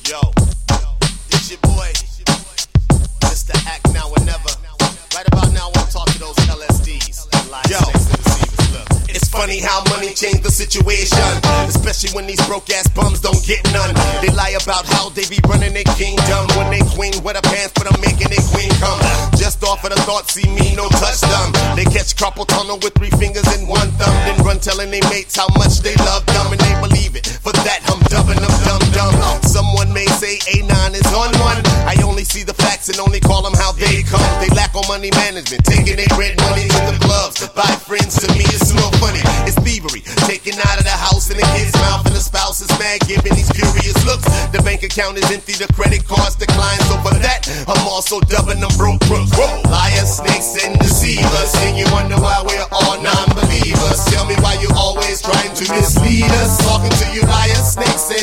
Yo, this your boy, Mr. Act Now or Never. Right about now, I want to talk to those LSDs. Yo, it's funny how money changed the situation, especially when these broke-ass bums don't get none. They lie about how they be running their kingdom when they queen wear the pants, but I'm making their queen come. Just off of the thought, see me, no touch them. They catch carpal tunnel with 3 fingers and 1 thumb, then run telling their mates how much they love them, and they believe it. For that, I'm dubbing them dumb. Someone may say A9 is on one. I only see the facts and only call them how they come. They lack on money management, taking their red money to the clubs. Buy friends to me, it's a little funny. It's thievery, taken out of the house in the kid's mouth, and the spouse is mad, giving these curious looks. The bank account is empty, the credit cards decline. So for that, I'm also dubbing them broke. Liars, snakes, and deceivers. And you wonder why we're all non-believers. Tell me why you always trying to mislead us. Talking to you liars, snakes,